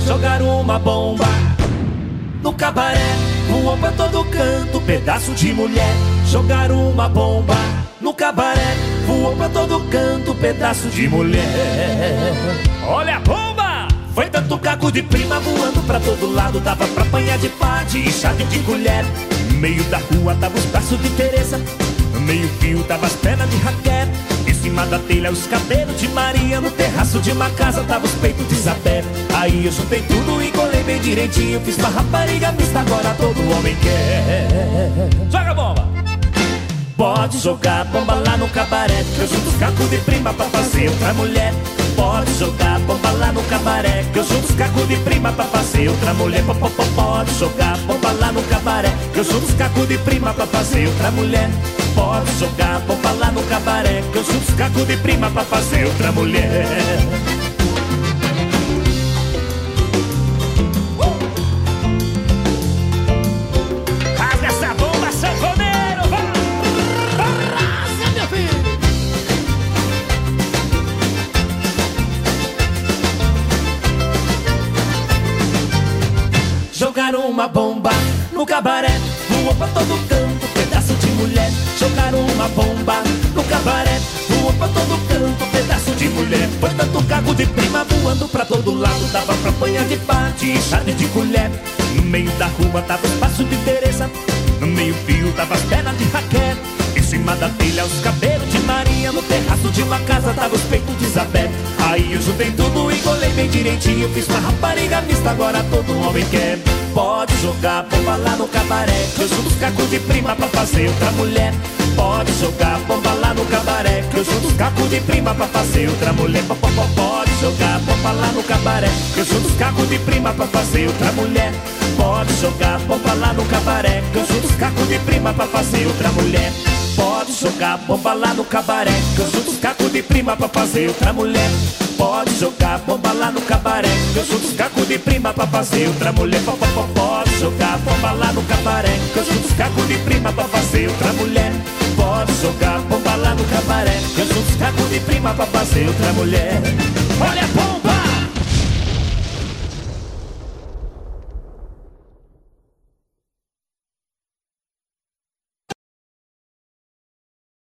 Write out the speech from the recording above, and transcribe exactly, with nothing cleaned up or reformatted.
jogaram uma bomba no cabaré. Voou pra todo canto, pedaço de mulher. Jogaram uma bomba no cabaré. Voou pra todo canto, pedaço de mulher. Olha a bomba! Foi tanto caco de prima voando pra todo lado. Dava pra apanhar de pá, de enxada e de colher. No meio da rua tava os braços de Teresa, no meio fio tava as pernas de Raquel. Em cima da telha os cabelos de Maria. No terraço de uma casa tava os peitos de Isabel. Aí eu juntei tudo e colei bem direitinho. Fiz uma rapariga mista, agora todo homem quer. Joga a bomba! Pode jogar bomba lá no cabaré, que eu junto os cacos de prima pra fazer outra mulher. Pode jogar bomba lá no cabaré, que eu junto os cacos de prima pra fazer outra mulher. Pode jogar bomba lá no cabaré, que eu junto os cacos de prima pra fazer outra mulher. Pode jogar bomba lá no cabaré, que eu junto os cacos de prima pra fazer outra mulher. Rasga essa bomba, sanfoneiro, vai! Arrasa, meu filho! Jogaram uma bomba no cabaré, voou pra todo canto, pedaço de mulher. Jogaram uma bomba no cabaré, voou pra todo canto, pedaço de mulher. Foi tanto caco de prima voando pra todo lado. Dava pra apanhar de pá, de enxada e de colher. No meio da rua tava os passos de Teresa, no meio fio tava as pernas de Raquel. Em cima da telha os cabelos de Maria. No terraço de uma casa tava os peitos de Isabel. Aí eu juntei tudo e colei bem direitinho. Fiz uma rapariga mista, agora todo homem quer. Pode jogar bomba lá no cabaré, que eu junto os cacos de prima pra fazer outra mulher. Pode jogar bomba lá no cabaré, que eu junto os cacos de prima pra fazer outra mulher. Pode jogar bomba lá no cabaré, que eu junto os cacos de prima pra fazer outra mulher. Pode jogar bomba lá no cabaré, que eu junto os cacos de prima pra fazer outra mulher. Pode jogar bomba lá no cabaré, que eu junto os cacos de prima pra fazer outra mulher. Pode jogar bomba lá no cabaré, que eu junto os cacos de prima pra fazer outra mulher. Pode jogar bomba lá no cabaré, que eu junto os cacos de prima pra fazer outra mulher. Pode jogar bomba lá no cabaré, que eu junto os cacos de prima pra fazer outra mulher. Olha a